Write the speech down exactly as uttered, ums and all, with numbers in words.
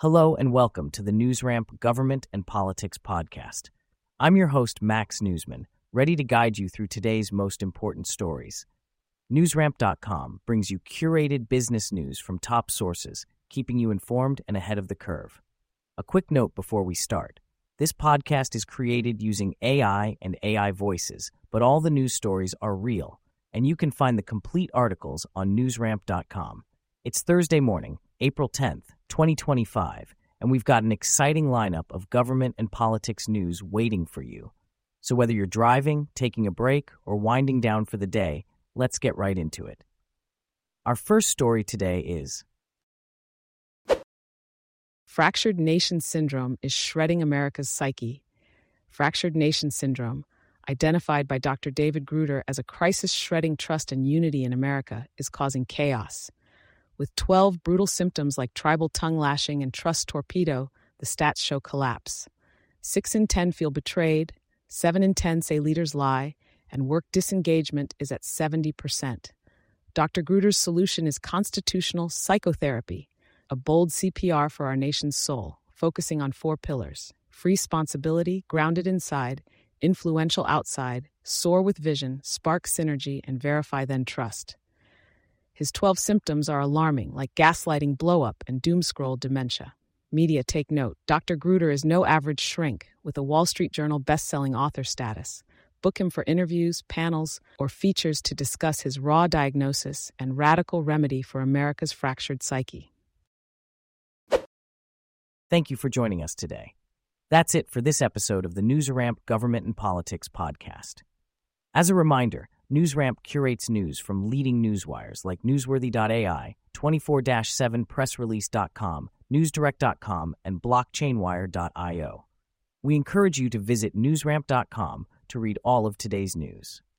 Hello and welcome to the NewsRamp Government and Politics Podcast. I'm your host, Max Newsman, ready to guide you through today's most important stories. NewsRamp dot com brings you curated business news from top sources, keeping you informed and ahead of the curve. A quick note before we start. This podcast is created using A I and A I voices, but all the news stories are real, and you can find the complete articles on NewsRamp dot com. It's Thursday morning, April tenth, twenty twenty-five, and we've got an exciting lineup of government and politics news waiting for you. So whether you're driving, taking a break, or winding down for the day, let's get right into it. Our first story today is Fractured Nation Syndrome is shredding America's psyche. Fractured Nation Syndrome, identified by Doctor David Gruder as a crisis shredding trust and unity in America, is causing chaos. With twelve brutal symptoms like tribal tongue lashing and trust torpedo, the stats show collapse. Six in ten feel betrayed, seven in ten say leaders lie, and work disengagement is at seventy percent. Doctor Gruder's solution is constitutional psychotherapy, a bold C P R for our nation's soul, focusing on four pillars: free sponsibility, grounded inside, influential outside, soar with vision, spark synergy, and verify then trust. His twelve symptoms are alarming, like gaslighting blow-up and doom-scroll dementia. Media take note. Doctor Gruder is no average shrink, with a Wall Street Journal best-selling author status. Book him for interviews, panels, or features to discuss his raw diagnosis and radical remedy for America's fractured psyche. Thank you for joining us today. That's it for this episode of the NewsRamp Government and Politics Podcast. As a reminder, NewsRamp curates news from leading newswires like Newsworthy dot A I, twenty-four seven press release dot com, newsdirect dot com, and blockchainwire dot io. We encourage you to visit newsramp dot com to read all of today's news.